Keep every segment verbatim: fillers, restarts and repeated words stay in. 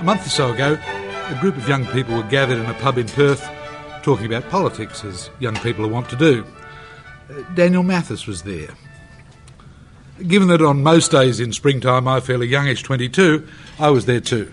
month or so ago, a group of young people were gathered in a pub in Perth talking about politics, as young people are wont to do. Uh, Daniel Mathis was there. Given that on most days in springtime I'm fairly youngish, twenty-two, I was there too.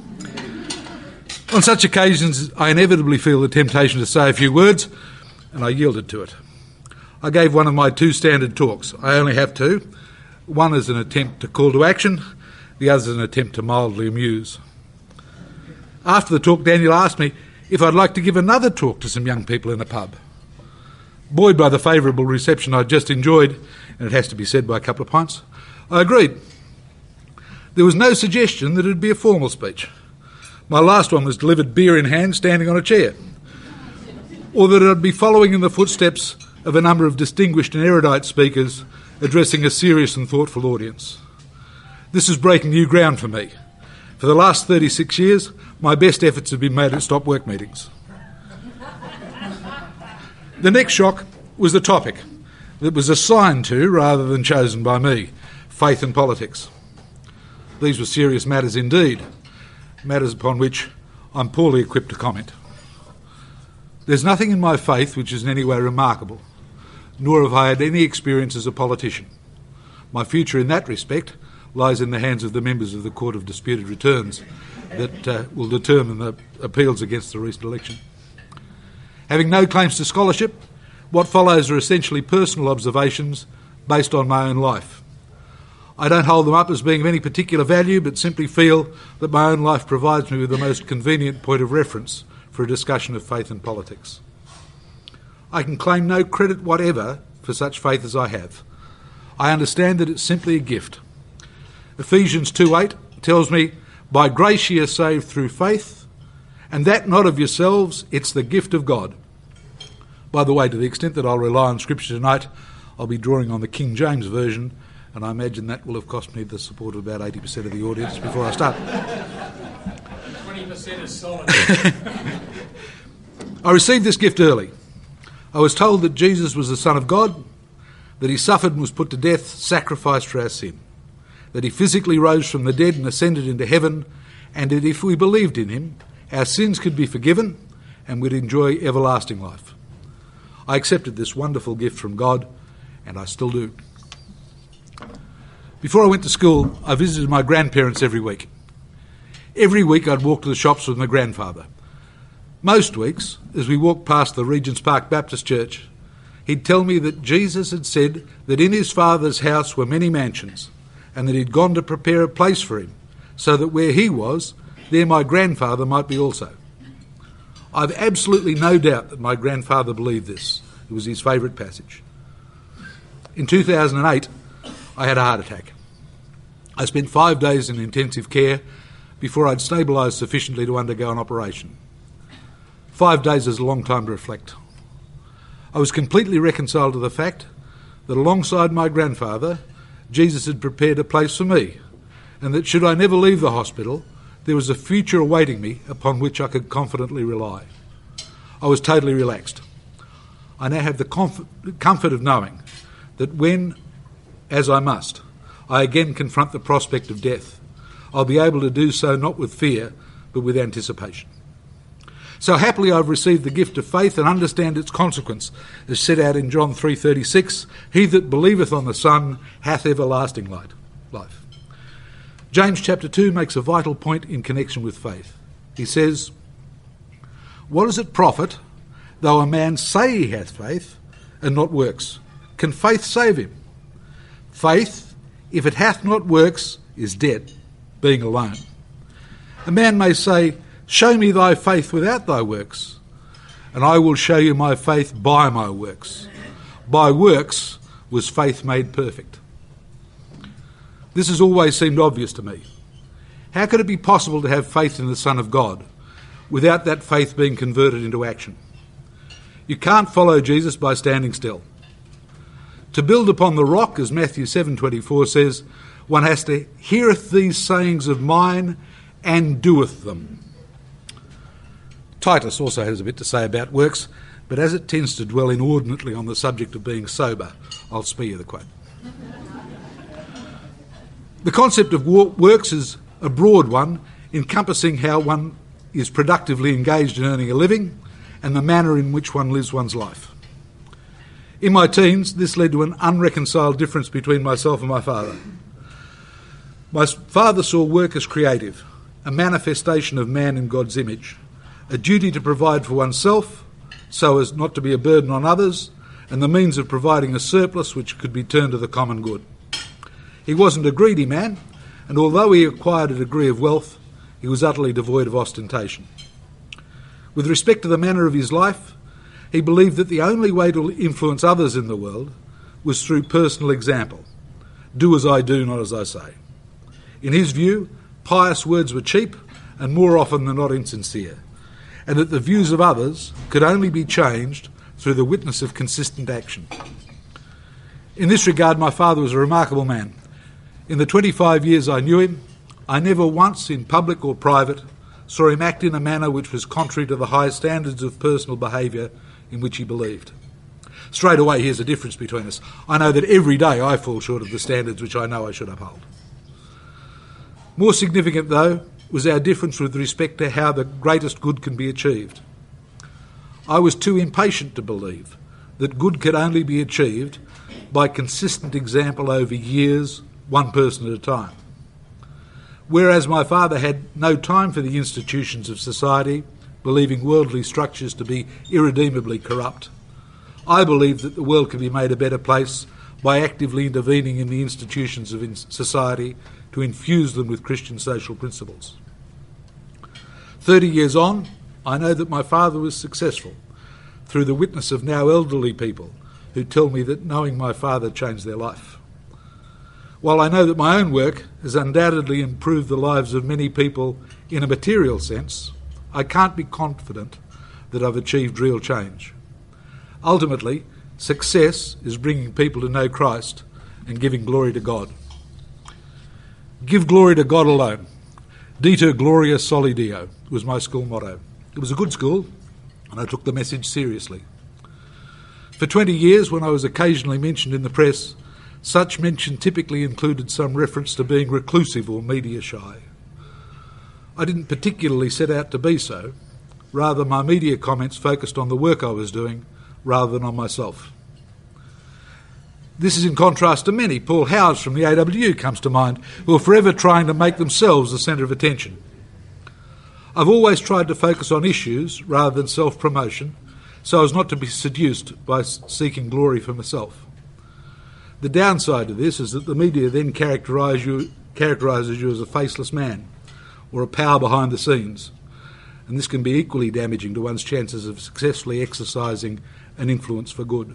On such occasions, I inevitably feel the temptation to say a few words, and I yielded to it. I gave one of my two standard talks. I only have two. One is an attempt to call to action, the other is an attempt to mildly amuse. After the talk, Daniel asked me if I'd like to give another talk to some young people in a pub. Buoyed by the favourable reception I'd just enjoyed, and it has to be said by a couple of pints, I agreed. There was no suggestion that it would be a formal speech. My last one was delivered beer in hand, standing on a chair. Or that I'd be following in the footsteps of a number of distinguished and erudite speakers addressing a serious and thoughtful audience. This is breaking new ground for me. For the last thirty-six years, my best efforts have been made at stop work meetings. The next shock was the topic that was assigned to, rather than chosen by me, faith and politics. These were serious matters indeed, matters upon which I'm poorly equipped to comment. There's nothing in my faith which is in any way remarkable, nor have I had any experience as a politician. My future in that respect lies in the hands of the members of the Court of Disputed Returns that uh, will determine the appeals against the recent election. Having no claims to scholarship, what follows are essentially personal observations based on my own life. I don't hold them up as being of any particular value, but simply feel that my own life provides me with the most convenient point of reference for a discussion of faith and politics. I can claim no credit whatever for such faith as I have. I understand that it's simply a gift. Ephesians two eight tells me, "By grace ye are saved through faith, and that not of yourselves, it's the gift of God." By the way, to the extent that I'll rely on Scripture tonight, I'll be drawing on the King James Version, and I imagine that will have cost me the support of about eighty percent of the audience before I start. twenty percent is solid. I received this gift early. I was told that Jesus was the Son of God, that he suffered and was put to death, sacrificed for our sin, that he physically rose from the dead and ascended into heaven, and that if we believed in him, our sins could be forgiven and we'd enjoy everlasting life. I accepted this wonderful gift from God, and I still do. Before I went to school, I visited my grandparents every week. Every week I'd walk to the shops with my grandfather. Most weeks, as we walked past the Regent's Park Baptist Church, he'd tell me that Jesus had said that in his Father's house were many mansions, and that he'd gone to prepare a place for him, so that where he was, there my grandfather might be also. I've absolutely no doubt that my grandfather believed this. It was his favourite passage. In two thousand eight, I had a heart attack. I spent five days in intensive care before I'd stabilised sufficiently to undergo an operation. Five days is a long time to reflect. I was completely reconciled to the fact that alongside my grandfather, Jesus had prepared a place for me, and that should I never leave the hospital, there was a future awaiting me upon which I could confidently rely. I was totally relaxed. I now have the comf- comfort of knowing that when, as I must, I again confront the prospect of death, I'll be able to do so not with fear, but with anticipation. So happily I've received the gift of faith and understand its consequence, as set out in John three thirty-six, "He that believeth on the Son hath everlasting light, life." James chapter two makes a vital point in connection with faith. He says, "What does it profit, though a man say he hath faith, and not works? Can faith save him? Faith, if it hath not works, is dead, being alone. A man may say, Show me thy faith without thy works, and I will show you my faith by my works. By works was faith made perfect." This has always seemed obvious to me. How could it be possible to have faith in the Son of God without that faith being converted into action? You can't follow Jesus by standing still. To build upon the rock, as Matthew seven twenty-four says, one has to heareth these sayings of mine and doeth them. Titus also has a bit to say about works, but as it tends to dwell inordinately on the subject of being sober, I'll spare you the quote. The concept of works is a broad one encompassing how one is productively engaged in earning a living and the manner in which one lives one's life. In my teens, this led to an unreconciled difference between myself and my father. My father saw work as creative, a manifestation of man in God's image, a duty to provide for oneself so as not to be a burden on others, and the means of providing a surplus which could be turned to the common good. He wasn't a greedy man, and although he acquired a degree of wealth, he was utterly devoid of ostentation. With respect to the manner of his life, he believed that the only way to influence others in the world was through personal example. Do as I do, not as I say. In his view, pious words were cheap and more often than not insincere, and that the views of others could only be changed through the witness of consistent action. In this regard, my father was a remarkable man. In the twenty-five years I knew him, I never once, in public or private, saw him act in a manner which was contrary to the high standards of personal behaviour in which he believed. Straight away, here's a difference between us. I know that every day I fall short of the standards which I know I should uphold. More significant, though, was our difference with respect to how the greatest good can be achieved. I was too impatient to believe that good could only be achieved by consistent example over years, one person at a time. Whereas my father had no time for the institutions of society, believing worldly structures to be irredeemably corrupt, I believed that the world could be made a better place by actively intervening in the institutions of society to infuse them with Christian social principles. Thirty years on, I know that my father was successful through the witness of now elderly people who tell me that knowing my father changed their life. While I know that my own work has undoubtedly improved the lives of many people in a material sense, I can't be confident that I've achieved real change. Ultimately, success is bringing people to know Christ and giving glory to God. Give glory to God alone. Diter Gloria Soli Deo was my school motto. It was a good school, and I took the message seriously. For twenty years, when I was occasionally mentioned in the press, such mention typically included some reference to being reclusive or media shy. I didn't particularly set out to be so. Rather, my media comments focused on the work I was doing rather than on myself. This is in contrast to many. Paul Howes from the A W U comes to mind, who are forever trying to make themselves the centre of attention. I've always tried to focus on issues rather than self-promotion, so as not to be seduced by seeking glory for myself. The downside to this is that the media then characterise you, characterises you as a faceless man or a power behind the scenes, and this can be equally damaging to one's chances of successfully exercising an influence for good.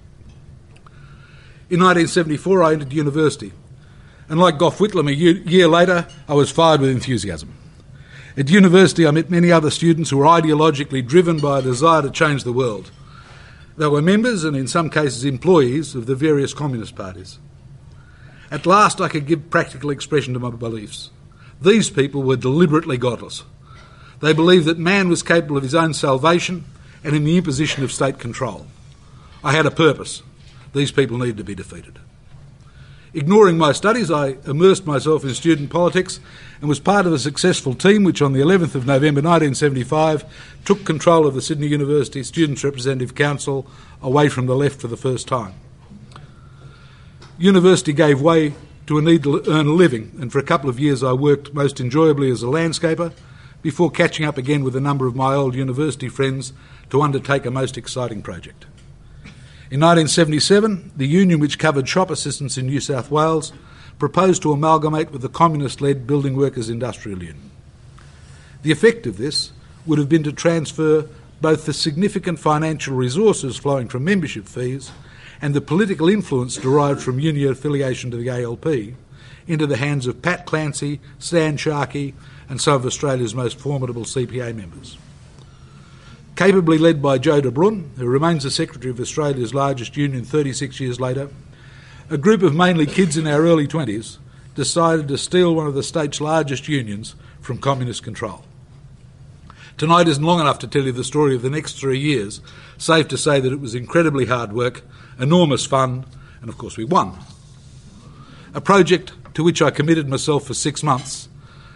In nineteen seventy-four, I entered university, and like Gough Whitlam a year later, I was fired with enthusiasm. At university, I met many other students who were ideologically driven by a desire to change the world. They were members, and in some cases employees, of the various communist parties. At last, I could give practical expression to my beliefs. These people were deliberately godless. They believed that man was capable of his own salvation and in the imposition of state control. I had a purpose. These people needed to be defeated. Ignoring my studies, I immersed myself in student politics and was part of a successful team which on the eleventh of November nineteen seventy-five took control of the Sydney University Students' Representative Council away from the left for the first time. University gave way to a need to earn a living, and for a couple of years I worked most enjoyably as a landscaper before catching up again with a number of my old university friends to undertake a most exciting project. In nineteen seventy-seven, the union which covered shop assistants in New South Wales proposed to amalgamate with the communist-led Building Workers Industrial Union. The effect of this would have been to transfer both the significant financial resources flowing from membership fees and the political influence derived from union affiliation to the A L P into the hands of Pat Clancy, Stan Sharkey and some of Australia's most formidable C P A members. Capably led by Joe de Bruyn, who remains the secretary of Australia's largest union thirty-six years later, a group of mainly kids in our early twenties decided to steal one of the state's largest unions from communist control. Tonight isn't long enough to tell you the story of the next three years, safe to say that it was incredibly hard work, enormous fun, and of course we won. A project to which I committed myself for six months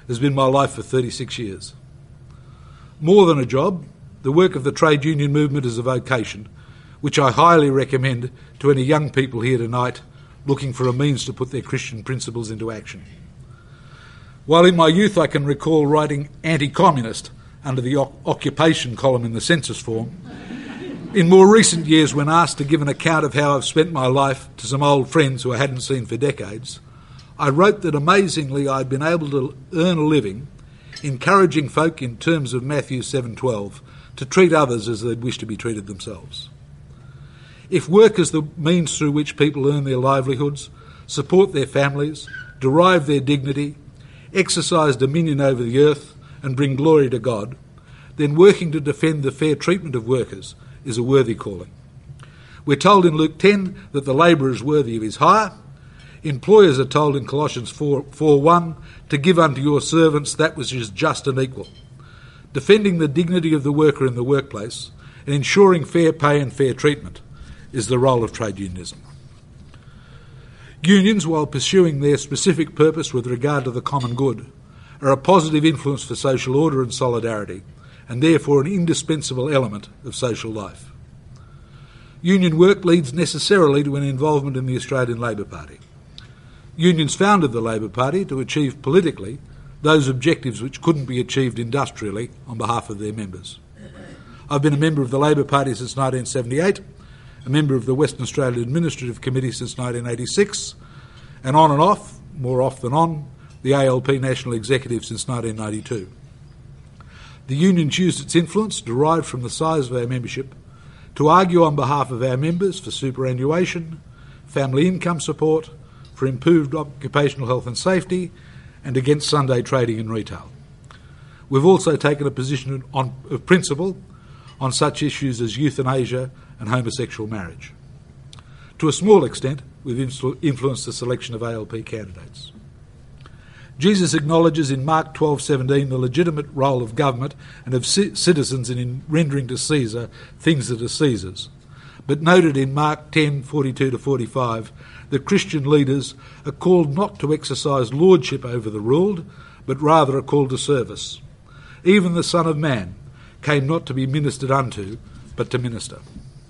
has been my life for thirty-six years. More than a job, the work of the trade union movement is a vocation, which I highly recommend to any young people here tonight looking for a means to put their Christian principles into action. While in my youth I can recall writing anti-communist under the o- occupation column in the census form, in more recent years, when asked to give an account of how I've spent my life to some old friends who I hadn't seen for decades, I wrote that amazingly I'd been able to earn a living encouraging folk in terms of Matthew seven twelve to treat others as they'd wish to be treated themselves. If work is the means through which people earn their livelihoods, support their families, derive their dignity, exercise dominion over the earth and bring glory to God, then working to defend the fair treatment of workers is a worthy calling. We're told in Luke ten that the labourer is worthy of his hire. Employers are told in Colossians four one to give unto your servants that which is just and equal. Defending the dignity of the worker in the workplace and ensuring fair pay and fair treatment is the role of trade unionism. Unions, while pursuing their specific purpose with regard to the common good, are a positive influence for social order and solidarity, and therefore an indispensable element of social life. Union work leads necessarily to an involvement in the Australian Labor Party. Unions founded the Labor Party to achieve politically those objectives which couldn't be achieved industrially on behalf of their members. I've been a member of the Labor Party since nineteen seventy-eight, a member of the Western Australia Administrative Committee since nineteen eighty-six, and on and off, more off than on, the A L P National Executive since nineteen ninety-two. The unions used its influence, derived from the size of our membership, to argue on behalf of our members for superannuation, family income support, for improved occupational health and safety, and against Sunday trading in retail. We've also taken a position on, of principle on such issues as euthanasia and homosexual marriage. To a small extent, we've influ- influenced the selection of A L P candidates. Jesus acknowledges in Mark twelve seventeen the legitimate role of government and of c- citizens in, in rendering to Caesar things that are Caesar's, but noted in Mark ten forty-two to forty-five that Christian leaders are called not to exercise lordship over the ruled, but rather are called to service. Even the Son of Man came not to be ministered unto, but to minister.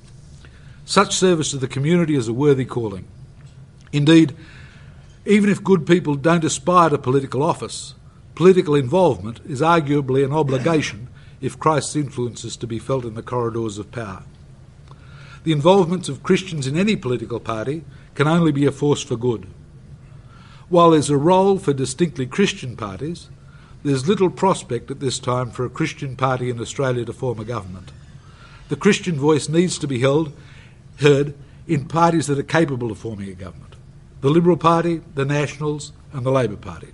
Such service to the community is a worthy calling. Indeed, even if good people don't aspire to political office, political involvement is arguably an obligation if Christ's influence is to be felt in the corridors of power. The involvement of Christians in any political party can only be a force for good. While there's a role for distinctly Christian parties, there's little prospect at this time for a Christian party in Australia to form a government. The Christian voice needs to be held, heard in parties that are capable of forming a government: the Liberal Party, the Nationals and the Labor Party.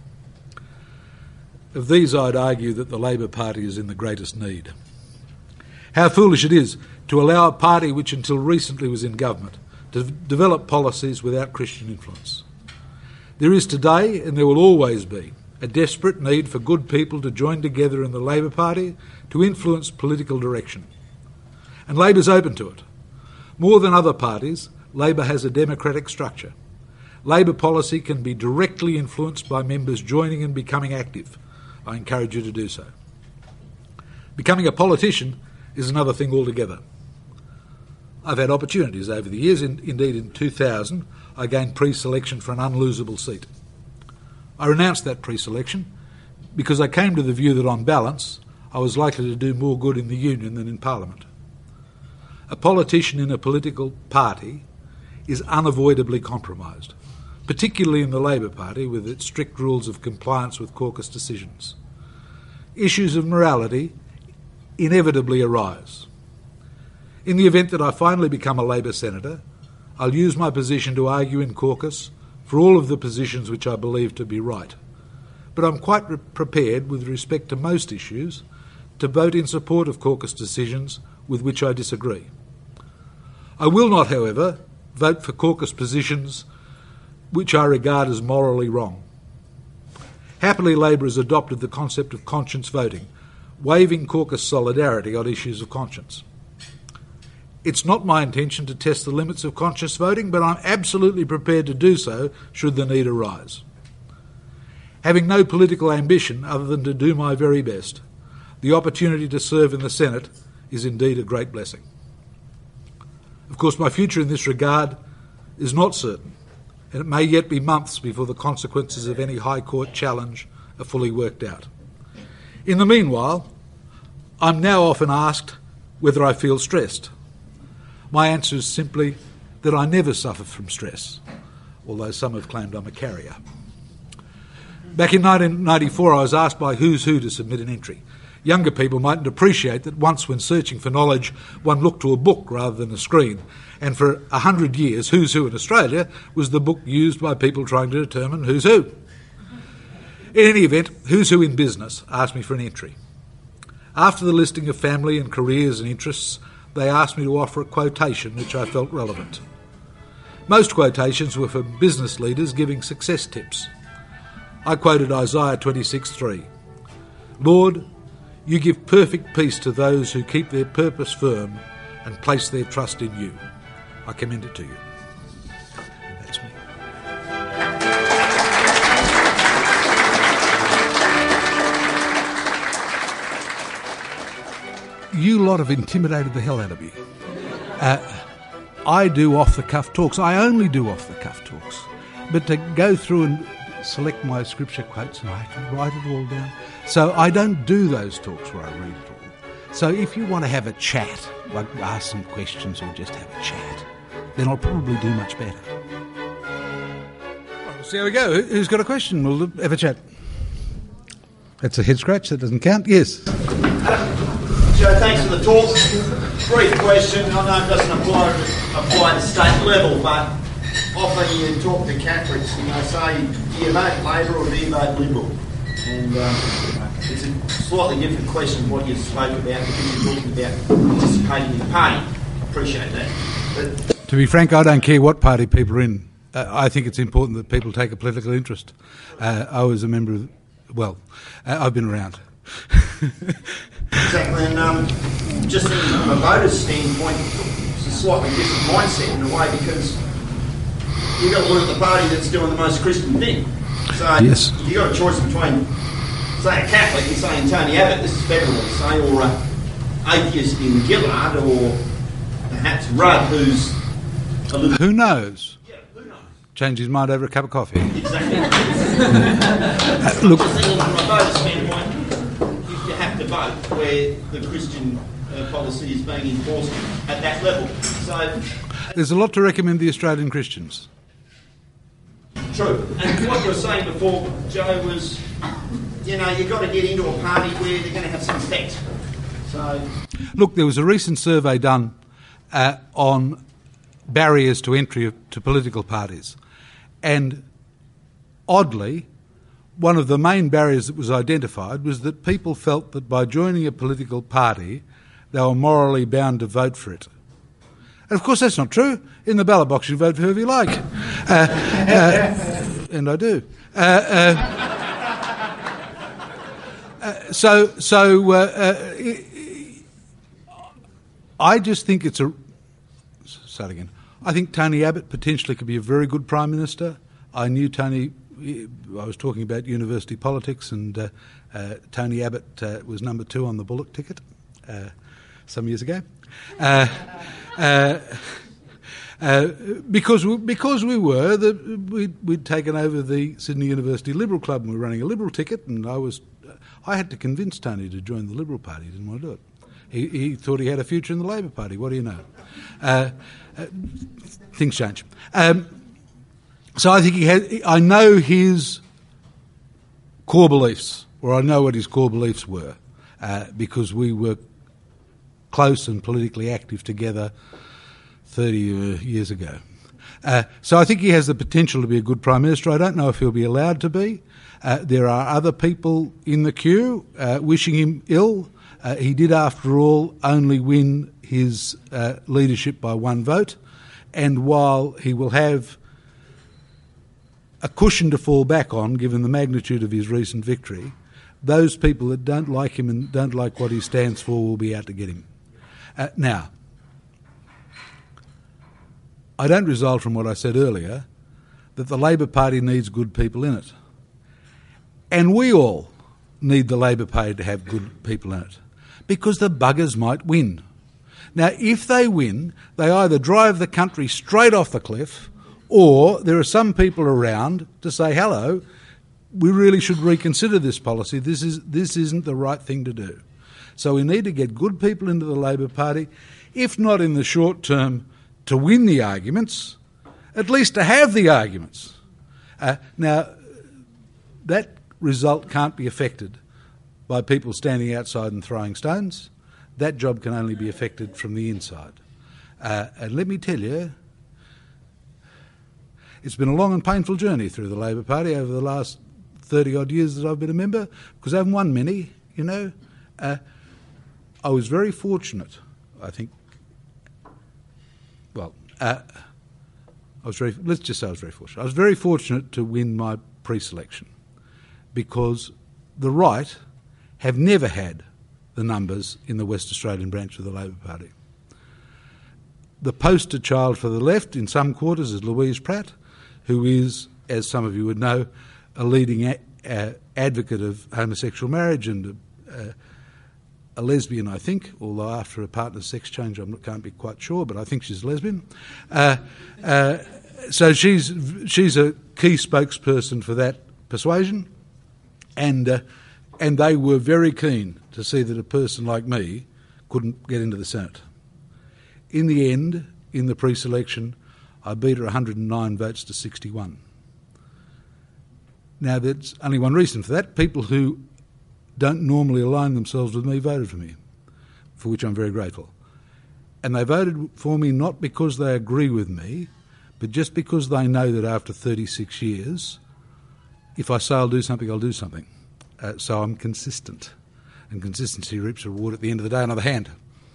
Of these, I'd argue that the Labor Party is in the greatest need. How foolish it is to allow a party which until recently was in government to develop policies without Christian influence. There is today, and there will always be, a desperate need for good people to join together in the Labor Party to influence political direction. And Labor's open to it. More than other parties, Labor has a democratic structure. Labor policy can be directly influenced by members joining and becoming active. I encourage you to do so. Becoming a politician is another thing altogether. I've had opportunities over the years. In, indeed, in two thousand, I gained pre-selection for an unlosable seat. I renounced that pre-selection because I came to the view that, on balance, I was likely to do more good in the union than in Parliament. A politician in a political party is unavoidably compromised, particularly in the Labor Party with its strict rules of compliance with caucus decisions. Issues of morality inevitably arise. In the event that I finally become a Labor senator, I'll use my position to argue in caucus for all of the positions which I believe to be right. But I'm quite re- prepared, with respect to most issues, to vote in support of caucus decisions with which I disagree. I will not, however, vote for caucus positions which I regard as morally wrong. Happily, Labor has adopted the concept of conscience voting, waiving caucus solidarity on issues of conscience. It's not my intention to test the limits of conscience voting, but I'm absolutely prepared to do so should the need arise. Having no political ambition other than to do my very best, the opportunity to serve in the Senate is indeed a great blessing. Of course, my future in this regard is not certain, and it may yet be months before the consequences of any High Court challenge are fully worked out. In the meanwhile, I'm now often asked whether I feel stressed. My answer is simply that I never suffer from stress, although some have claimed I'm a carrier. Back in nineteen ninety-four, I was asked by Who's Who to submit an entry. Younger people mightn't appreciate that once when searching for knowledge, one looked to a book rather than a screen. And for a hundred years, Who's Who in Australia was the book used by people trying to determine who's who. In any event, Who's Who in Business asked me for an entry. After the listing of family and careers and interests, they asked me to offer a quotation which I felt relevant. Most quotations were for business leaders giving success tips. I quoted Isaiah twenty-six three. Lord, you give perfect peace to those who keep their purpose firm and place their trust in you. I commend it to you. That's me. You lot have intimidated the hell out of me. Uh, I do off-the-cuff talks. I only do off-the-cuff talks. But to go through and select my scripture quotes and I have to write it all down. So I don't do those talks where I read it all. So if you want to have a chat, like ask some questions or just have a chat, then I'll probably do much better. Well, we'll see how we go. Who's got a question? We'll have a chat. That's a head scratch. That doesn't count. Yes. Joe, thanks for the talk. Brief question. I know it doesn't apply apply at the state level, but often you talk to Catholics and they say, do you vote Labor or do you vote Liberal? And um, it's a slightly different question what you spoke about because you're talking about participating in the party. I appreciate that. But to be frank, I don't care what party people are in. Uh, I think it's important that people take a political interest. Uh, I was a member of, well, uh, I've been around. Exactly, and um, just from a voter's standpoint, it's a slightly different mindset in a way because you've got to look at the party that's doing the most Christian thing. So yes. You've got a choice between, say, a Catholic and saying Tony Abbott, this is federally, say, or an atheist in Gillard, or perhaps Rudd, who's a little... Who knows? Yeah, who knows? Change his mind over a cup of coffee. Exactly. uh, look, I'm thinking from a voter's standpoint, if you have to vote where the Christian uh, policy is being enforced at that level. So there's a lot to recommend the Australian Christians. True. And what you were saying before, Joe, was, you know, you've got to get into a party where they're going to have some effect. So, look, there was a recent survey done uh, on barriers to entry of, to political parties. And oddly, one of the main barriers that was identified was that people felt that by joining a political party, they were morally bound to vote for it. And of course that's not true. In the ballot box you vote for whoever you like. Uh, uh, and I do. Uh, uh, uh, so so uh, uh, I just think it's a... Start again. I think Tony Abbott potentially could be a very good Prime Minister. I knew Tony... I was talking about university politics and uh, uh, Tony Abbott uh, was number two on the Bullock ticket uh, some years ago. Uh, uh, uh, because we, because we were the, we'd, we'd taken over the Sydney University Liberal Club and we were running a Liberal ticket, and I was I had to convince Tony to join the Liberal Party. He didn't want to do it. He, he thought he had a future in the Labor Party. What do you know? Uh, uh, things change. Um, so I think he had. I know his core beliefs, or I know what his core beliefs were, uh, because we were close and politically active together thirty uh, years ago. Uh, so I think he has the potential to be a good Prime Minister. I don't know if he'll be allowed to be. Uh, there are other people in the queue uh, wishing him ill. Uh, he did, after all, only win his uh, leadership by one vote. And while he will have a cushion to fall back on, given the magnitude of his recent victory, those people that don't like him and don't like what he stands for will be out to get him. Uh, now, I don't result from what I said earlier that the Labor Party needs good people in it. And we all need the Labor Party to have good people in it, because the buggers might win. Now, if they win, they either drive the country straight off the cliff, or there are some people around to say, hello, we really should reconsider this policy. This is this isn't the right thing to do. So we need to get good people into the Labor Party, if not in the short term to win the arguments, at least to have the arguments. Uh, now, that result can't be affected by people standing outside and throwing stones. That job can only be affected from the inside. Uh, and let me tell you, it's been a long and painful journey through the Labor Party over the last thirty-odd years that I've been a member, because I haven't won many, you know. Uh, I was very fortunate, I think. Well, uh, I was very, let's just say I was very fortunate. I was very fortunate to win my pre-selection, because the right have never had the numbers in the West Australian branch of the Labor Party. The poster child for the left in some quarters is Louise Pratt, who is, as some of you would know, a leading a- a advocate of homosexual marriage and a, a lesbian, I think, although after a partner's sex change I can't be quite sure, but I think she's a lesbian. Uh, uh, so she's she's a key spokesperson for that persuasion, and uh, and they were very keen to see that a person like me couldn't get into the Senate. In the end, in the pre-selection, I beat her one hundred nine votes to sixty-one. Now, there's only one reason for that. People who don't normally align themselves with me voted for me, for which I'm very grateful. And they voted for me not because they agree with me, but just because they know that after thirty-six years, if I say I'll do something, I'll do something. Uh, so I'm consistent. And consistency reaps a reward at the end of the day. Another hand.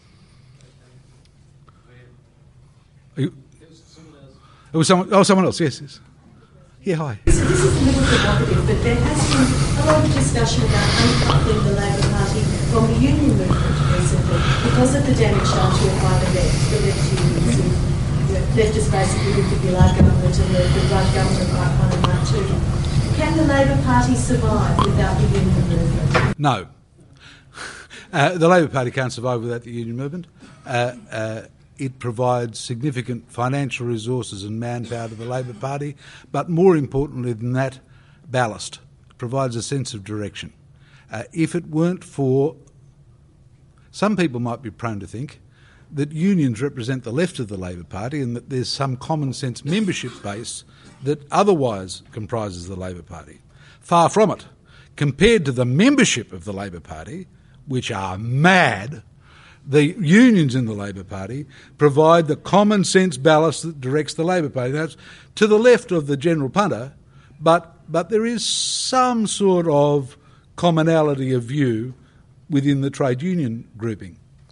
Are you? It was someone, oh, someone else, yes, yes. Yeah, hi. So this is a little provocative, but there has been a lot of discussion about uncoupling the Labor Party from the union movement recently because of the damage done to it by the left, the left unions. The leftists basically looked at the Gillard government and the, the Rudd government like one and like two. Can the Labor Party survive without the union movement? No. Uh, the Labor Party can't survive without the union movement. Uh, uh, It provides significant financial resources and manpower to the Labor Party, but more importantly than that, ballast. It provides a sense of direction. Uh, if it weren't for... Some people might be prone to think that unions represent the left of the Labor Party and that there's some common sense membership base that otherwise comprises the Labor Party. Far from it. Compared to the membership of the Labor Party, which are mad, the unions in the Labor Party provide the common sense ballast that directs the Labor Party. That's to the left of the general punter, but but there is some sort of commonality of view within the trade union grouping.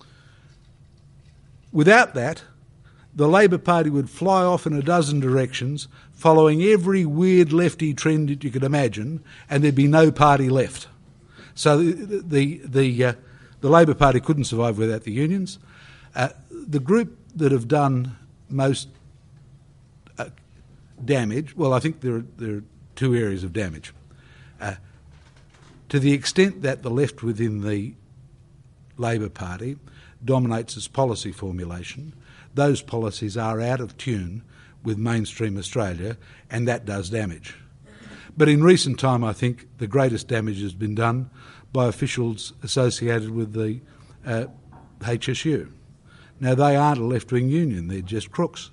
Without that, the Labor Party would fly off in a dozen directions, following every weird lefty trend that you could imagine, and there'd be no party left. So the the the uh, The Labor Party couldn't survive without the unions. Uh, the group that have done most uh, damage, well, I think there are, there are two areas of damage. Uh, to the extent that the left within the Labor Party dominates its policy formulation, those policies are out of tune with mainstream Australia, and that does damage. But in recent time, I think the greatest damage has been done by officials associated with the uh, H S U. Now, they aren't a left-wing union, they're just crooks.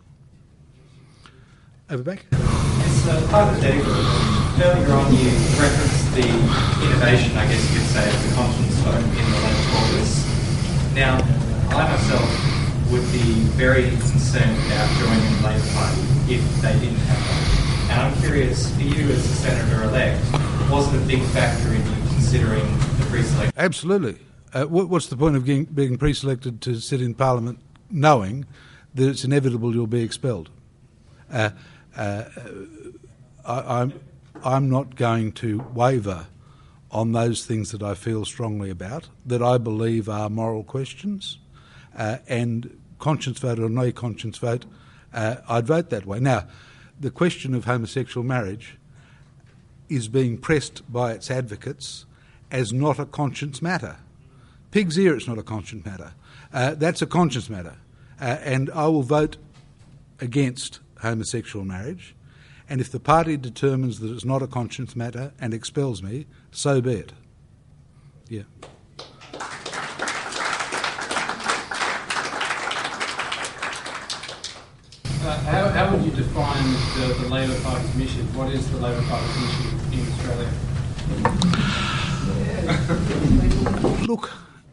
Over back. Yes, uh, hypothetical. Earlier on you referenced the innovation, I guess you could say, of the conscience vote in the Labor caucus. Now, I myself would be very concerned about joining the Labor Party if they didn't have that. And I'm curious, for you as a Senator-elect, was it a big factor in you considering the pre-selection? Absolutely. Uh, what, what's the point of being, being pre-selected to sit in Parliament knowing that it's inevitable you'll be expelled? Uh, uh, I, I'm, I'm not going to waver on those things that I feel strongly about, that I believe are moral questions, uh, and conscience vote or no conscience vote, uh, I'd vote that way. Now, the question of homosexual marriage, is being pressed by its advocates as not a conscience matter. Pig's ear, it's not a conscience matter. Uh, that's a conscience matter. Uh, and I will vote against homosexual marriage. And if the party determines that it's not a conscience matter and expels me, so be it. Yeah. Uh, how, how would you define the, the Labor Party's mission? What is the Labor Party's mission in Australia? Look,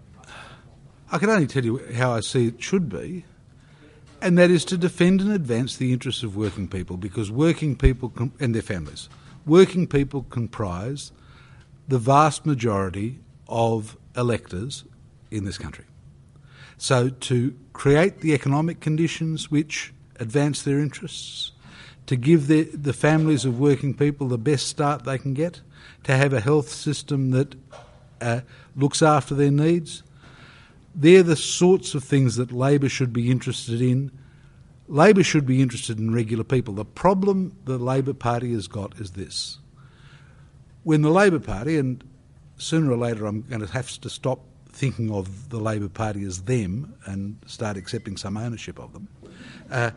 I can only tell you how I see it should be, and that is to defend and advance the interests of working people, because working people com- and their families, working people comprise the vast majority of electors in this country. So to create the economic conditions which advance their interests, to give the, the families of working people the best start they can get, to have a health system that uh, looks after their needs. They're the sorts of things that Labor should be interested in. Labor should be interested in regular people. The problem the Labor Party has got is this. When the Labor Party, and sooner or later I'm going to have to stop thinking of the Labor Party as them and start accepting some ownership of them. Uh,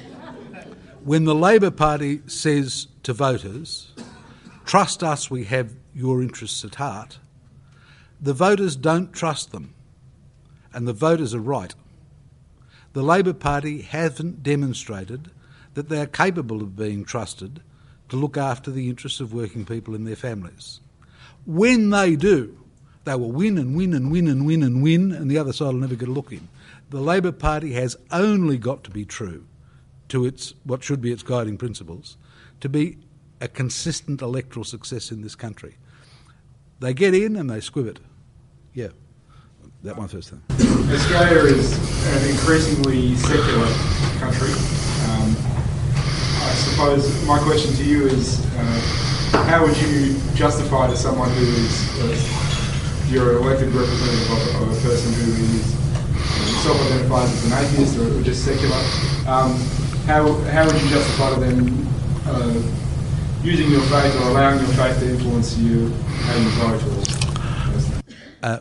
when the Labor Party says to voters, trust us, we have your interests at heart, the voters don't trust them, and the voters are right. The Labor Party haven't demonstrated that they are capable of being trusted to look after the interests of working people and their families. When they do, they will win and win and win and win and win, and the other side will never get a look in. The Labor Party has only got to be true to its what should be its guiding principles to be a consistent electoral success in this country. They get in and they squiv it. Yeah, that one first thing. Australia is an increasingly secular country. Um, I suppose my question to you is, uh, how would you justify to someone who is, uh, you're an elected representative of, of a person who is self-identifies as an atheist or, or just secular, um, how, how would you justify to them uh, using your faith or allowing your faith to influence you, how you vote? Or, uh,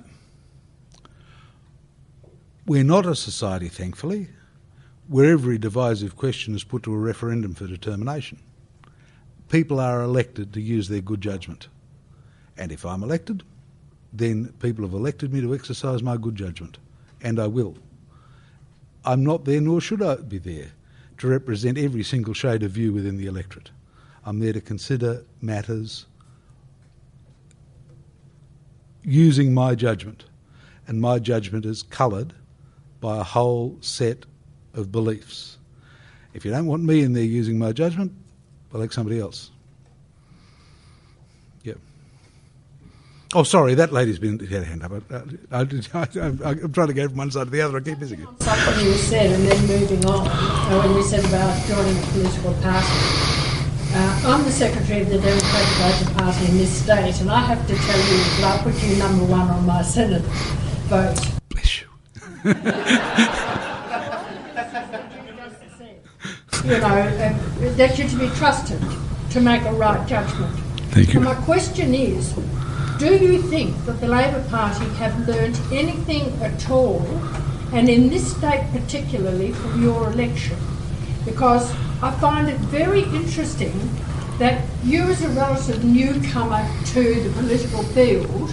we're not a society, thankfully, where every divisive question is put to a referendum for determination. People are elected to use their good judgment. And if I'm elected, then people have elected me to exercise my good judgment. And I will. I'm not there, nor should I be there, to represent every single shade of view within the electorate. I'm there to consider matters using my judgment. And my judgment is coloured by a whole set of beliefs. If you don't want me in there using my judgment, elect somebody else. Yeah. Oh, sorry, that lady's been had a hand up. I, I, I, I'm trying to go from one side to the other. I keep missing it. Something you said, and then moving on, uh, when you said about joining a political party. Uh, I'm the secretary of the Democratic Labor Party in this state, and I have to tell you that I put you number one on my Senate vote. Bless you. You know, uh, that you're to be trusted to make a right judgment. Thank you. And my question is, do you think that the Labor Party have learnt anything at all, and in this state particularly, from your election? Because I find it very interesting that you as a relative newcomer to the political field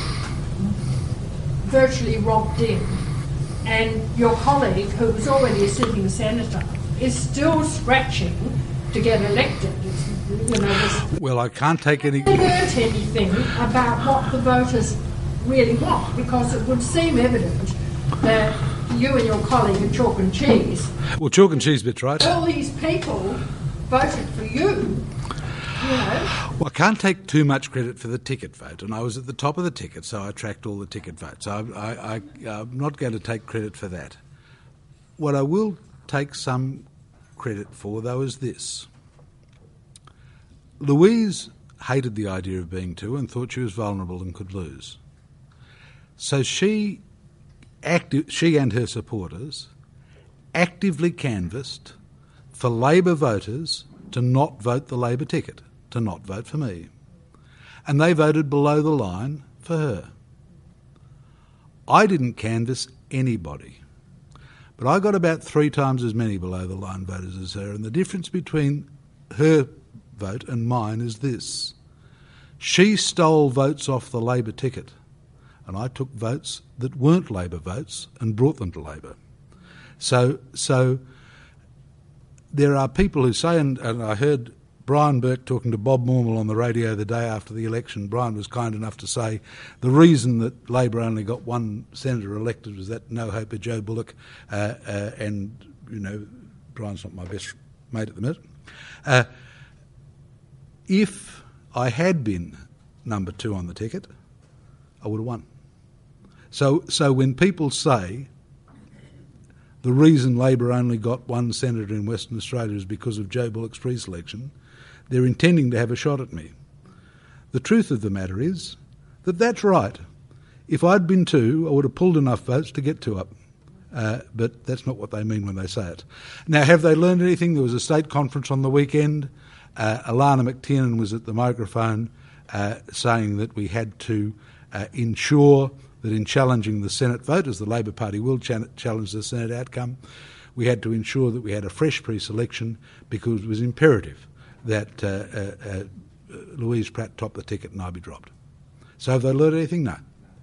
virtually romped in, and your colleague, who was already a sitting senator, is still scratching to get elected. You know, well, I can't take any... Have you learnt anything about what the voters really want? Because it would seem evident that you and your colleague are chalk and cheese. Well, chalk and cheese bit's right. All these people voted for you, you know. Well, I can't take too much credit for the ticket vote, and I was at the top of the ticket, so I tracked all the ticket votes. I, I, I, I'm not going to take credit for that. What I will take some credit for, though, is this. Louise hated the idea of being two and thought she was vulnerable and could lose. So she, acti- she and her supporters actively canvassed for Labor voters to not vote the Labor ticket, to not vote for me. and they voted below the line for her. I didn't canvass anybody, but I got about three times as many below the line voters as her, and the difference between her vote and mine is this. She stole votes off the Labor ticket, and I took votes that weren't Labor votes and brought them to Labor. So, so there are people who say, and, and I heard Brian Burke talking to Bob Mormel on the radio the day after the election. Brian was kind enough to say the reason that Labor only got one senator elected was that no hope of Joe Bullock, uh, uh, and, you know, Brian's not my best mate at the minute. Uh, if I had been number two on the ticket, I would have won. So, so when people say the reason Labor only got one senator in Western Australia is because of Joe Bullock's pre-selection, they're intending to have a shot at me. The truth of the matter is that that's right. If I'd been two, I would have pulled enough votes to get two up. Uh, but that's not what they mean when they say it. Now, have they learned anything? There was a state conference on the weekend. Uh, Alana McTiernan was at the microphone uh, saying that we had to uh, ensure that in challenging the Senate vote, as the Labor Party will ch- challenge the Senate outcome, we had to ensure that we had a fresh pre-selection because it was imperative that uh, uh, uh, Louise Pratt top the ticket and I be dropped. So have they learned anything? No.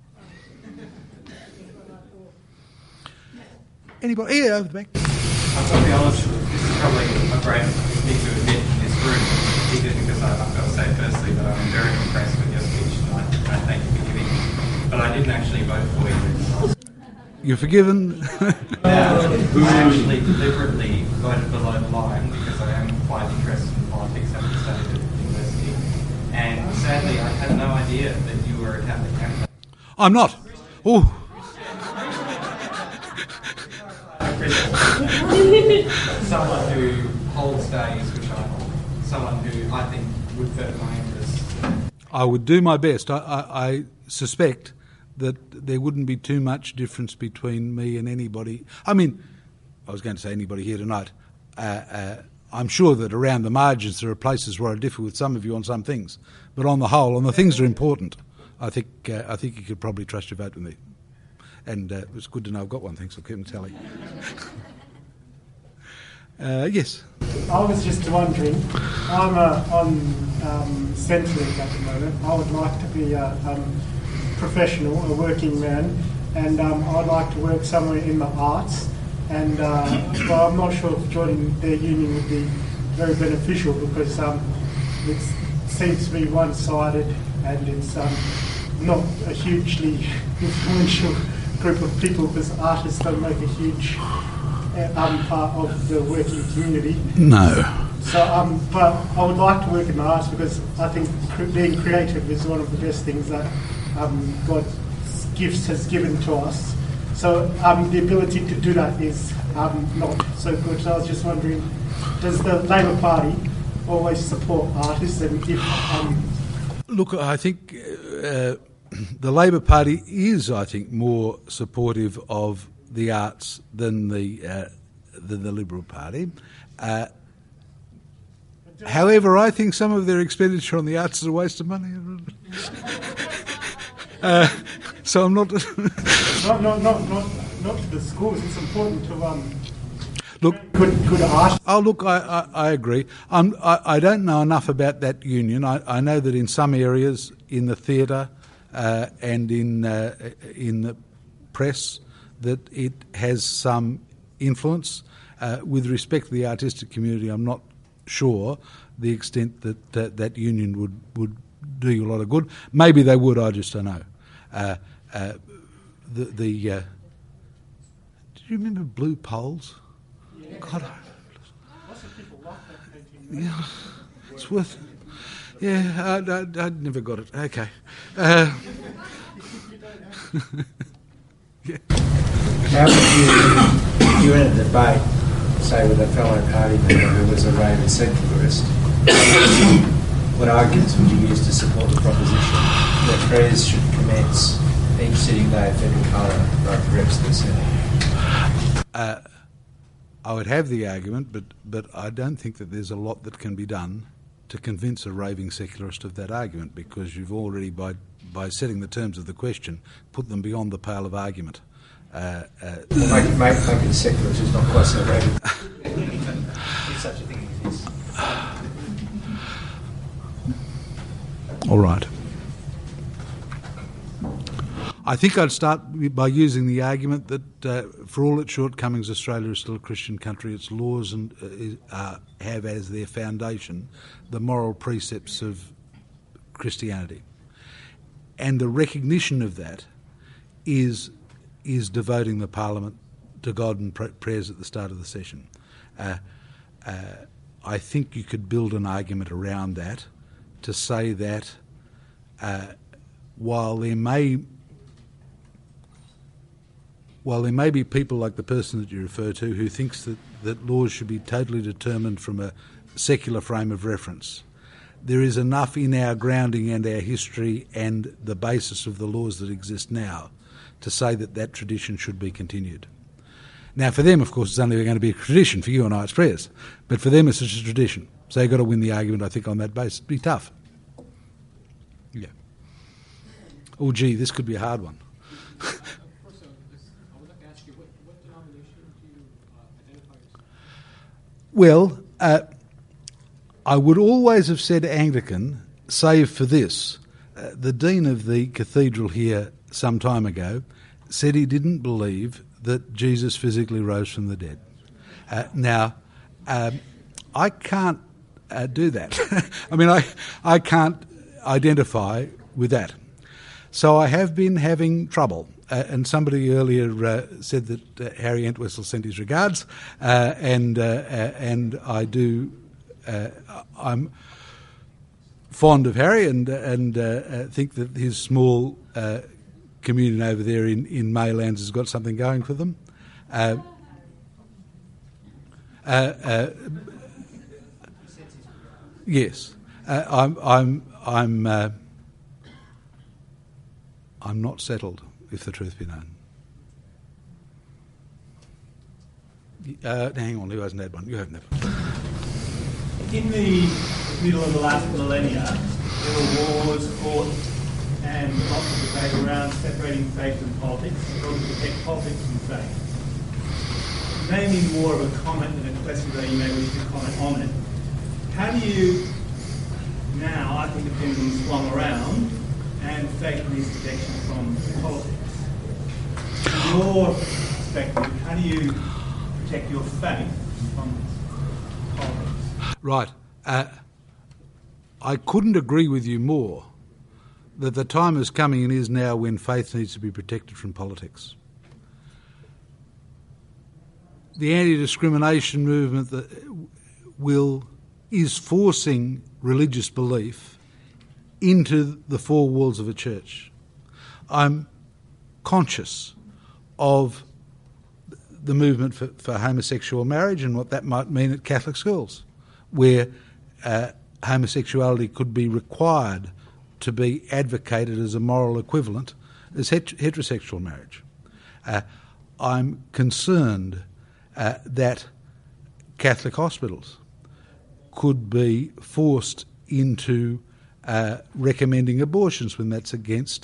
Anybody? Yeah, over the back. I've got to be honest, this is probably a great thing to admit in this room, particularly because I, I've got to say firstly that I'm very impressed with your speech tonight, and I thank you for giving me. But I didn't actually vote for you. You're forgiven. Now, I actually deliberately voted below the line because I am quite interested in politics, having studied at university. And sadly, I had no idea that you were a Catholic candidate. I'm not. Oh. Someone who holds values which I hold, someone who I think would further my interests. I would do my best. I, I, I suspect that there wouldn't be too much difference between me and anybody. I mean, I was going to say anybody here tonight. Uh, uh, I'm sure that around the margins there are places where I differ with some of you on some things, but on the whole, on the things that are important, I think uh, I think you could probably trust your vote with me. And uh, it was good to know I've got one. Thanks for keeping tally. uh, yes. I was just wondering. I'm uh, on um, Centrelink at the moment. I would like to be a um, professional, a working man, and um, I'd like to work somewhere in the arts. And uh, well, I'm not sure if joining their union would be very beneficial because um, it seems to be one-sided and it's um, not a hugely influential group of people because artists don't make a huge uh, um, part of the working community. No. So, um, but I would like to work in the arts because I think cre- being creative is one of the best things that um, God's gifts has given to us. So um, the ability to do that is um, not so good. So I was just wondering, does the Labor Party always support artists? And if um, look, I think uh, the Labor Party is, I think, more supportive of the arts than the uh, than the Liberal Party. Uh, however, I think some of their expenditure on the arts is a waste of money. uh, so I'm not. not, not, not, not, not to the schools. It's important to um. Look, could could artists. Oh, look, I, I, I agree. I'm, I, I don't know enough about that union. I, I know that in some areas, in the theatre uh, and in uh, in the press, that it has some influence. Uh, with respect to the artistic community, I'm not sure the extent that uh, that union would, would do you a lot of good. Maybe they would, I just don't know. Uh, uh, the the uh, do you remember Blue Poles? Yeah. God, I, Lots of people like that painting. yeah, it's worth. Yeah, I, I, I never got it. Okay. Uh, yeah. How would you, you in a debate, say with a fellow party member who was a raving secularist, what arguments would you use to support the proposition that prayers should commence each sitting day of federal parliament right for reps of the Senate? Uh, I would have the argument, but but I don't think that there's a lot that can be done to convince a raving secularist of that argument, because you've already, by by setting the terms of the question, put them beyond the pale of argument. Uh, uh, well, make, make, make it a secularist is not quite so raving. If such a thing exists. All right. I think I'd start by using the argument that uh, for all its shortcomings, Australia is still a Christian country. Its laws and, uh, uh, have as their foundation the moral precepts of Christianity. And the recognition of that is, is devoting the Parliament to God and pr- prayers at the start of the session. Uh, uh, I think you could build an argument around that to say that uh, while there may While there may be people like the person that you refer to who thinks that, that laws should be totally determined from a secular frame of reference, there is enough in our grounding and our history and the basis of the laws that exist now to say that that tradition should be continued. Now, for them, of course, it's only going to be a tradition. For you and I, it's prayers. But for them, it's just a tradition. So you've got to win the argument, I think, on that basis. It'd be tough. Yeah. Oh, gee, this could be a hard one. Well, uh, I would always have said Anglican, save for this. Uh, the Dean of the cathedral here some time ago said he didn't believe that Jesus physically rose from the dead. Uh, now, um, I can't uh, do that. I mean, I, I can't identify with that. So I have been having trouble. Uh, and somebody earlier uh, said that uh, Harry Entwistle sent his regards, uh, and uh, uh, and I do. Uh, I'm fond of Harry, and and uh, uh, think that his small uh, communion over there in in Maylands has got something going for them. Uh, uh, uh, yes, uh, I'm I'm I'm uh, I'm not settled, if the truth be known. Uh, hang on, who hasn't had one? You haven't had one. In the middle of the last millennia, there were wars fought and lots of debate around separating faith and politics, in order to protect politics from faith. Maybe more of a comment than a question, though you may wish to comment on it. How do you now, I think the pendulum swung around, and faith needs protection from politics? From your perspective, how do you protect your faith from politics? Right. Uh, I couldn't agree with you more that the time is coming and is now when faith needs to be protected from politics. The anti-discrimination movement that will is forcing religious belief into the four walls of a church. I'm conscious of the movement for, for homosexual marriage and what that might mean at Catholic schools, where uh, homosexuality could be required to be advocated as a moral equivalent as het- heterosexual marriage. Uh, I'm concerned uh, that Catholic hospitals could be forced into uh, recommending abortions when that's against...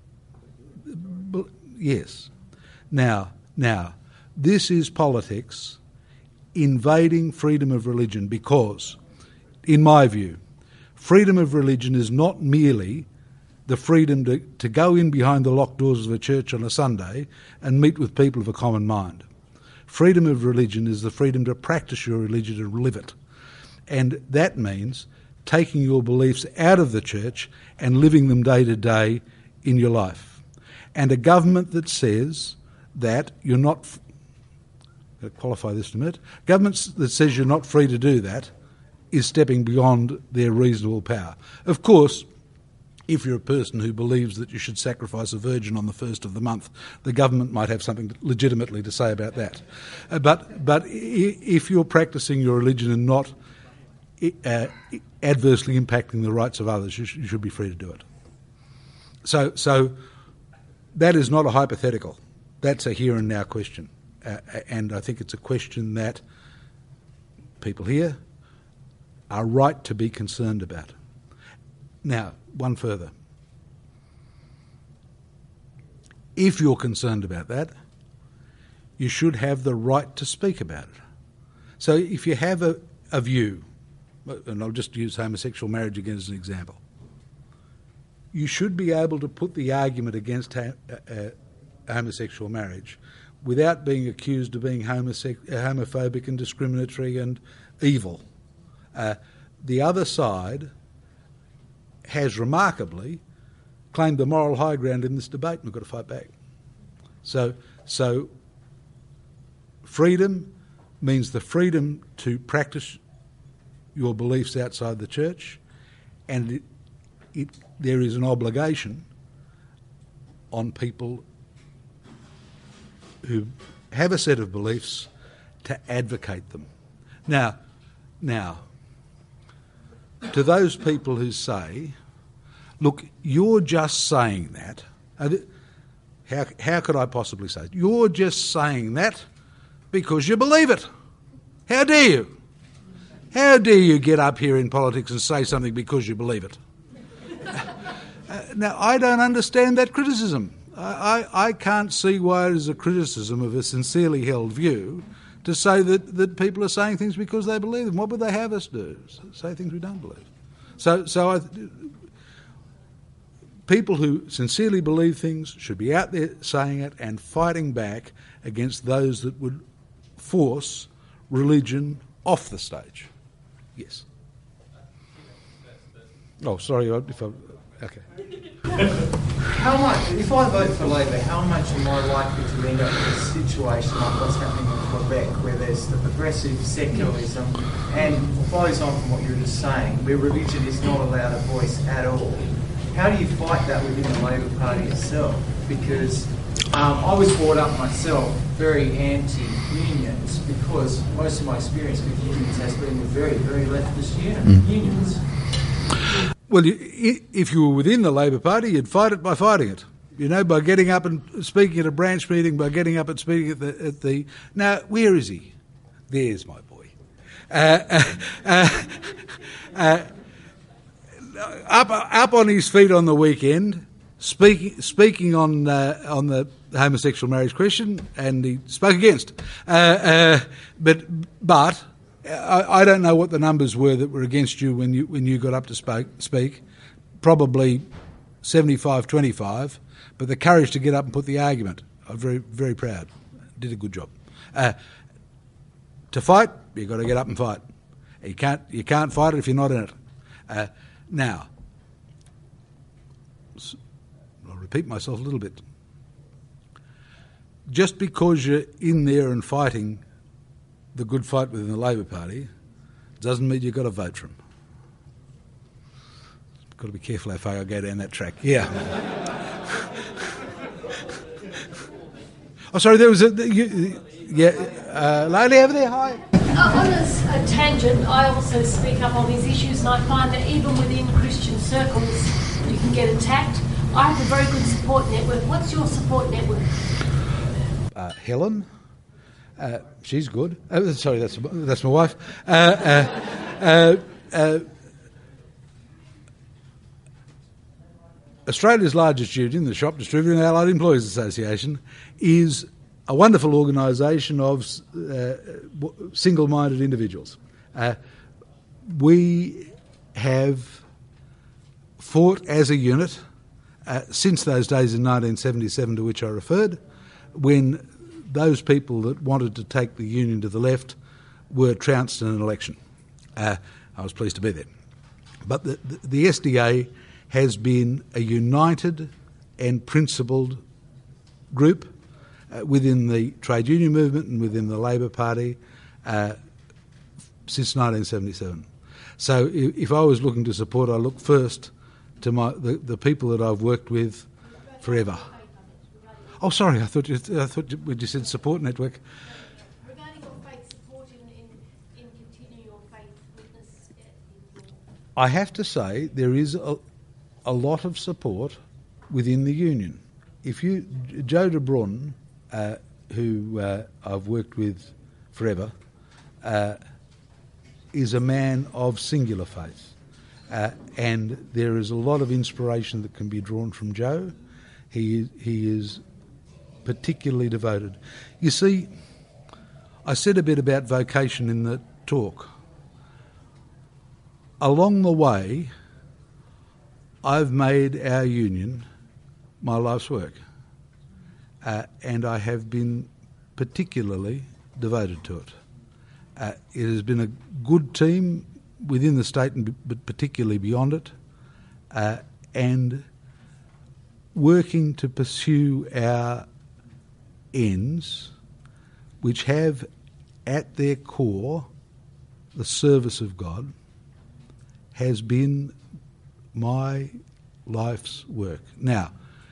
Yes. Now, now, this is politics invading freedom of religion because, in my view, freedom of religion is not merely the freedom to, to go in behind the locked doors of a church on a Sunday and meet with people of a common mind. Freedom of religion is the freedom to practice your religion and live it. And that means taking your beliefs out of the church and living them day to day in your life. And a government that says that you're not... F- I'll qualify this in a minute. Governments that says you're not free to do that is stepping beyond their reasonable power. Of course, if you're a person who believes that you should sacrifice a virgin on the first of the month, the government might have something legitimately to say about that. Uh, but but if you're practising your religion and not uh, adversely impacting the rights of others, you, sh- you should be free to do it. So so that is not a hypothetical. That's a here and now question. Uh, and I think it's a question that people here are right to be concerned about. Now, one further. If you're concerned about that, you should have the right to speak about it. So if you have a, a view, and I'll just use homosexual marriage again as an example, you should be able to put the argument against ha- uh, homosexual marriage without being accused of being homose- homophobic and discriminatory and evil. Uh, the other side has remarkably claimed the moral high ground in this debate, and we've got to fight back. So, so freedom means the freedom to practice your beliefs outside the church, and it, it, there is an obligation on people who have a set of beliefs to advocate them. Now, now, to those people who say, look, you're just saying that, how, how could I possibly say it? You're just saying that because you believe it. How dare you? How dare you get up here in politics and say something because you believe it? uh, now, I don't understand that criticism. I, I, I can't see why it is a criticism of a sincerely held view to say that, that people are saying things because they believe them. What would they have us do? Say things we don't believe. So, so I, people who sincerely believe things should be out there saying it and fighting back against those that would force religion off the stage. Yes. Oh, sorry. If I, okay. How much, if I vote for Labor, how much am I likely to end up in a situation like what's happening in Quebec, where there's the progressive secularism and follows on from what you were just saying, where religion is not allowed a voice at all? How do you fight that within the Labor Party itself? Because um, I was brought up myself very anti-unions because most of my experience with unions has been with very, very leftist mm. unions. Well, you, if you were within the Labor Party, you'd fight it by fighting it. You know, by getting up and speaking at a branch meeting, by getting up and speaking at the... At the now, where is he? There's my boy. Uh, uh, uh, uh, up, up on his feet on the weekend, speaking speaking on uh, on the homosexual marriage question, and he spoke against. Uh, uh, but but... I, I don't know what the numbers were that were against you when you when you got up to speak. speak. Probably seventy-five twenty-five, but the courage to get up and put the argument. I'm very very proud. Did a good job. Uh, to fight, you've got to get up and fight. You can't you can't fight it if you're not in it. Uh, now, I'll repeat myself a little bit. Just because you're in there and fighting the good fight within the Labor Party doesn't mean you've got to vote for him. Got to be careful how far I go down that track. Yeah. oh, sorry, there was a... You, yeah, uh, lady over there, hi. Uh, on a, a tangent, I also speak up on these issues, and I find that even within Christian circles, you can get attacked. I have a very good support network. What's your support network? Uh, Helen. Uh, she's good. Oh, sorry, that's that's my wife. Uh, uh, uh, uh, Australia's largest union, the Shop Distributor and Allied Employees Association, is a wonderful organisation of uh, single-minded individuals. Uh, we have fought as a unit uh, since those days in nineteen seventy-seven to which I referred, when those people that wanted to take the union to the left were trounced in an election. Uh, I was pleased to be there. But the, the, the S D A has been a united and principled group uh, within the trade union movement and within the Labor Party uh, since nineteen seventy-seven. So if, if I was looking to support, I look first to my the, the people that I've worked with forever. Oh, sorry, I thought you, I thought you, when you said support network. Regarding your faith support in, in, in continuing your faith witness. I have to say there is a, a lot of support within the union. If you, Joe de Bruyn, uh, who uh, I've worked with forever, uh, is a man of singular faith. Uh, and there is a lot of inspiration that can be drawn from Joe. He he is particularly devoted. You see, I said a bit about vocation in the talk. Along the way, I've made our union my life's work, uh, and I have been particularly devoted to it. Uh, it has been a good team within the state, and but particularly beyond it, uh, and working to pursue our ends, which have at their core the service of God, has been my life's work. Now,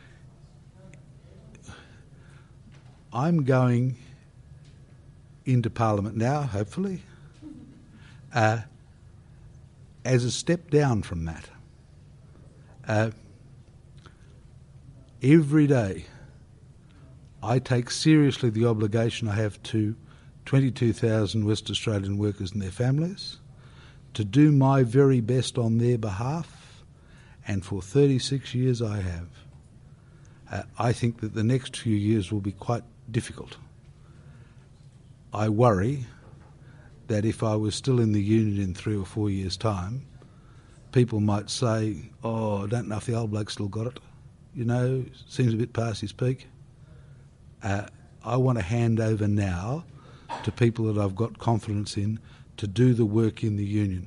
I'm going into Parliament now, hopefully, uh, as a step down from that. Uh, every day I take seriously the obligation I have to twenty-two thousand West Australian workers and their families to do my very best on their behalf, and for thirty-six years I have. Uh, I think that the next few years will be quite difficult. I worry that if I was still in the union in three or four years' time, people might say, oh, I don't know if the old bloke still got it. You know, seems a bit past his peak. Uh, I want to hand over now to people that I've got confidence in to do the work in the union.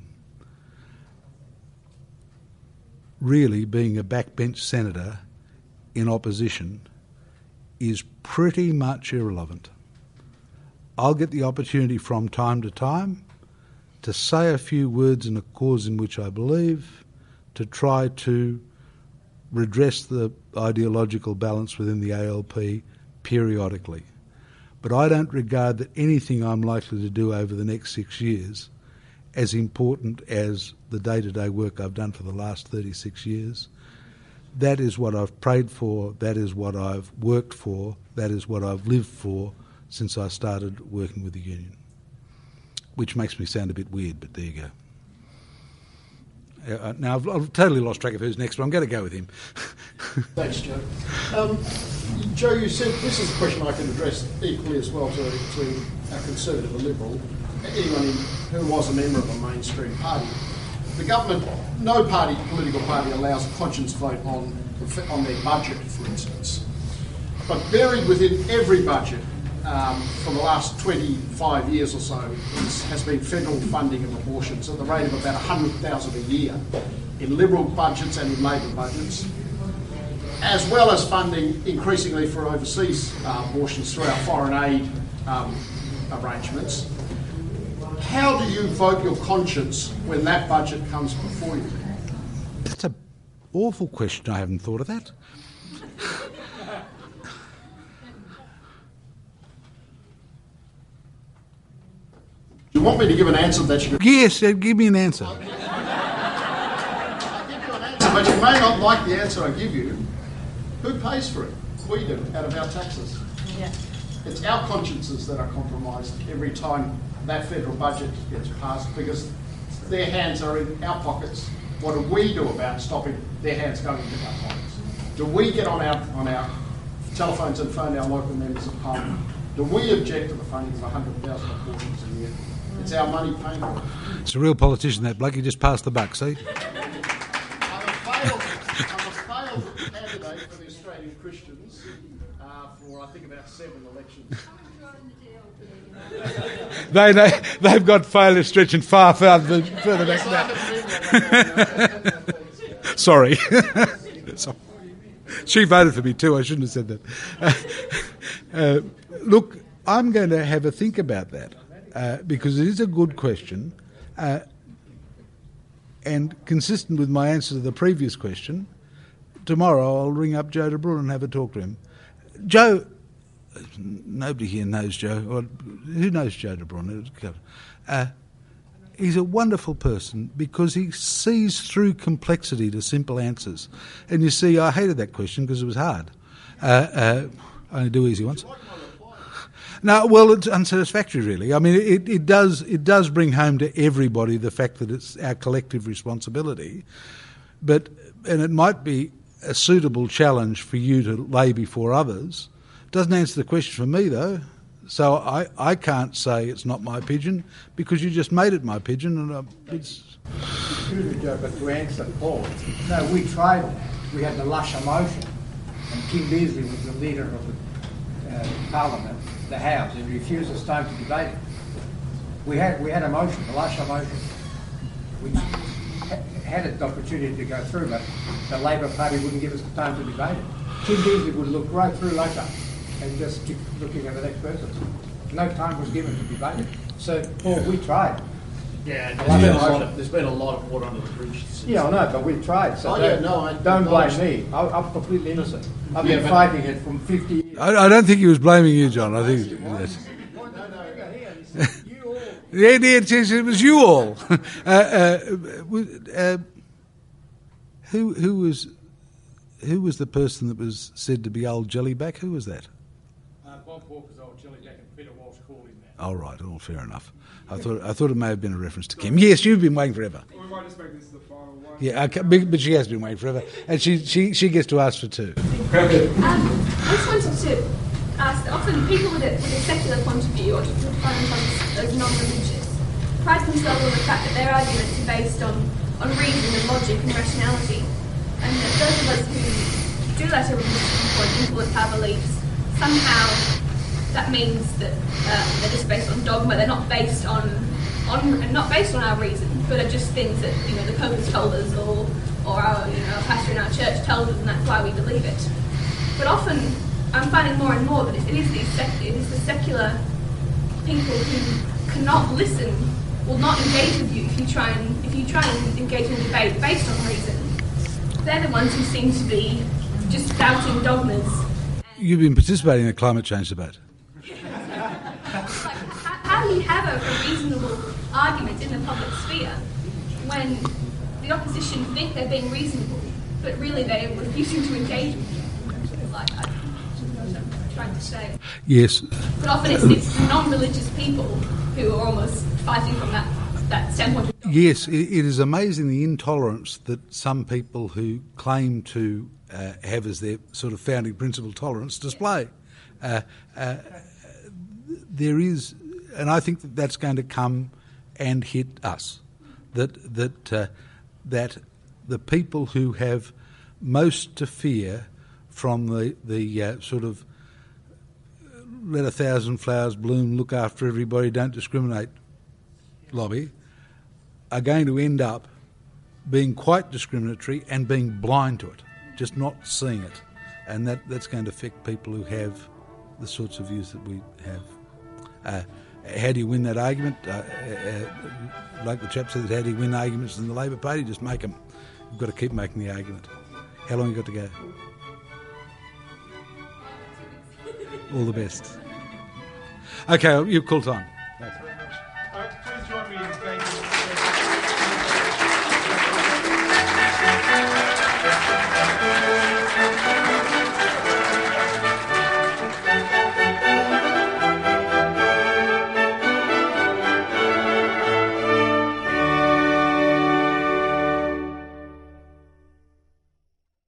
Really, being a backbench senator in opposition is pretty much irrelevant. I'll get the opportunity from time to time to say a few words in a cause in which I believe, to try to redress the ideological balance within the A L P periodically. But I don't regard that anything I'm likely to do over the next six years as important as the day-to-day work I've done for the last thirty-six years. That is what I've prayed for, that is what I've worked for, that is what I've lived for since I started working with the union. Which makes me sound a bit weird, but there you go. Uh, now, I've, I've totally lost track of who's next, but I'm going to go with him. Thanks, Joe. Um, Joe, you said, this is a question I can address equally as well to, to a Conservative or Liberal, anyone in, who was a member of a mainstream party. The government, no party, political party allows a conscience vote on, on their budget, for instance. But buried within every budget um, for the last twenty-five years or so is, has been federal funding of abortions at the rate of about one hundred thousand a year in Liberal budgets and in Labor budgets, as well as funding increasingly for overseas uh, abortions through our foreign aid um, arrangements. How do you vote your conscience when that budget comes before you? That's an awful question. I haven't thought of that. Do you want me to give an answer that you... Yes, uh, give me an answer. I'll give you an answer, but you may not like the answer I give you. Who pays for it? We do, out of our taxes. Yeah. It's our consciences that are compromised every time that federal budget gets passed, because their hands are in our pockets. What do we do about stopping their hands going into our pockets? Do we get on our on our telephones and phone our local members of parliament? Do we object to the funding of one hundred thousand abortions a year? It's our money paying for it. It's a real politician, that bloke. He just passed the buck, see? I'm a failed, I'm a failed candidate for the Australian Christians uh, for, I think, about seven elections. they, they, they've got failure stretching far, far further back than that. Sorry. Sorry. She voted for me too. I shouldn't have said that. Uh, uh, look, I'm going to have a think about that uh, because it is a good question uh, and consistent with my answer to the previous question. Tomorrow I'll ring up Joe de Bruin and have a talk to him. Joe... Nobody here knows Joe. Or who knows Joe de Bruin? Uh, he's a wonderful person because he sees through complexity to simple answers. And you see, I hated that question because it was hard. Uh, uh, I only do easy ones. No, well, it's unsatisfactory, really. I mean, it, it does it does bring home to everybody the fact that it's our collective responsibility, but and it might be a suitable challenge for you to lay before others. It doesn't answer the question for me, though. So I, I can't say it's not my pigeon because you just made it my pigeon, and uh, it's. Excuse me, Joe, but to answer Paul, no, we tried that. We had the Lusher motion, and Kim Beazley was the leader of the uh, Parliament, the House, and refused us time to debate it. We had we had a motion, the Lusher motion, which ha- had an opportunity to go through, but the Labor Party wouldn't give us the time to debate it. Kim Beazley would look right through Lusher and just keep looking at the next person. No time was given to debate it. So, Paul, we tried. Yeah, The there's Lusher been, a lot motion. of, there's been a lot of water under the bridge. Since Yeah, I know, but we tried. So Oh, don't, yeah, no, I don't blame acknowledge- me. I, I'm completely innocent. I've Yeah, been but- fighting it from fifty years. I, I don't think he was blaming you, John. I think that's. Yeah, it, it, it was you all. uh, uh, uh, who who was who was the person that was said to be old Jellyback? Who was that? Uh, Bob Walker's old Jellyback and Peter Walsh called him that. Oh, right. Oh, fair enough. I thought I thought it may have been a reference to Kim. Yes, you've been waiting forever. We might just make this the final one. Yeah, okay, but but she has been waiting forever, and she she, she gets to ask for two. Um, I just wanted to ask that often people with a, with a secular point of view, or to define themselves as non-religious, pride themselves on the fact that their arguments are based on, on reason and logic and rationality. And that those of us who do let a religious viewpoint influence our beliefs, somehow that means that uh, they're just based on dogma. They're not based on on and not based on our reason, but are just things that you know the Pope has told us, or or our you know our pastor in our church tells us, and that's why we believe it. But often, I'm finding more and more that it is these sec- it is the secular people who cannot listen, will not engage with you if you try and if you try and engage in a debate based on reason. They're the ones who seem to be just doubting dogmas. You've been participating in the climate change debate. How do you have a, a reasonable argument in the public sphere when the opposition think they're being reasonable, but really they're refusing to engage with you? Like, I don't know what I'm trying to say. Yes. But often it's, it's non-religious people who are almost fighting from that, that standpoint. Yes, it, it is amazing the intolerance that some people who claim to uh, have as their sort of founding principle tolerance display. Uh, uh, there is, and I think that that's going to come and hit us. That that uh, that the people who have most to fear from the the uh, sort of let a thousand flowers bloom, look after everybody, don't discriminate lobby, are going to end up being quite discriminatory and being blind to it, just not seeing it. And that, that's going to affect people who have the sorts of views that we have. Uh, how do you win that argument? Uh, uh, like the chap said, how do you win arguments in the Labor Party? Just make them. You've got to keep making the argument. How long have you got to go? All the best. Okay, you've called time.